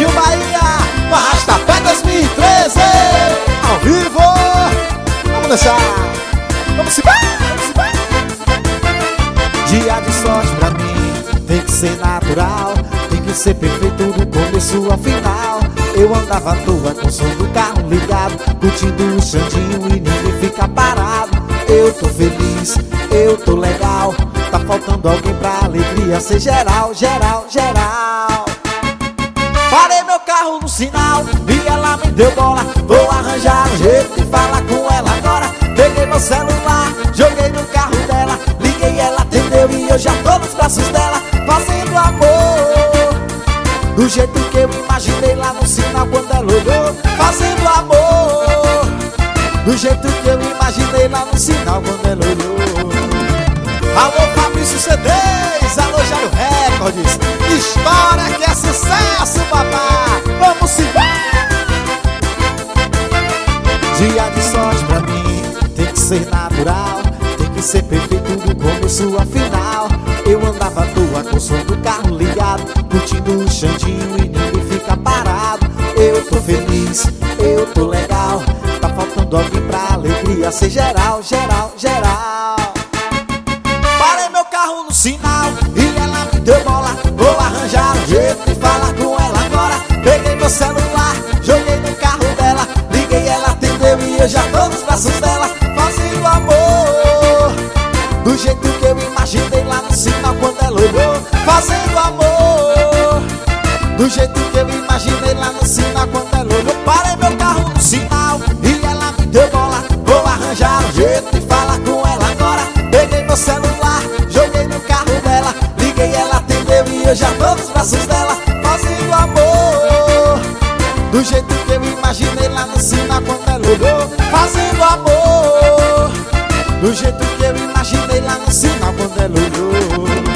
Gil Bahia, no Arrastapé 2013, ao vivo. Vamos dançar, vamos se embora. Dia de sorte pra mim tem que ser natural, tem que ser perfeito do começo ao final. Eu andava à toa com o som do carro ligado, curtindo o Xandinho e ninguém fica parado. Eu tô feliz, eu tô legal, tá faltando alguém pra alegria ser geral, geral, geral. Parei meu carro no sinal e ela me deu bola, vou arranjar um jeito de falar com ela agora. Peguei meu celular, joguei no carro dela, liguei, ela atendeu e eu já tô nos braços dela, fazendo amor do jeito que eu imaginei lá no sinal quando ela olhou. Fazendo amor do jeito que eu imaginei lá no sinal quando ela olhou. Alô Fabrício CDs, alô Jairo Records, história que é sucesso, papá. Vamos embora. Dia de sorte pra mim tem que ser natural, tem que ser perfeito do começo ao final. Eu andava à toa com o som do carro ligado, curtindo o Xandinho e ninguém fica parado. Eu tô feliz, eu tô legal, tá faltando alguém pra alegria ser geral, geral, geral. Parei meu carro no sinal e ela me deu bola, vou arranjar um jeito de falar com ela agora. Peguei meu celular, joguei no carro dela, liguei, ela atendeu e eu já tô nos braços dela, fazendo amor do jeito que eu imaginei lá no sinal quando ela olhou. Fazendo amor do jeito que eu imaginei lá no sinal quando ela olhou. Parei meu carro no sinal e ela me deu bola, vou arranjar um jeito de falar com ela agora. Peguei meu celular, joguei no carro dela, liguei, ela atendeu e eu já tô nos braços dela, fazendo amor do jeito que eu imaginei lá no sinal quando ela olhou. Fazendo amor do jeito que eu imaginei lá no sinal quando ela olhou.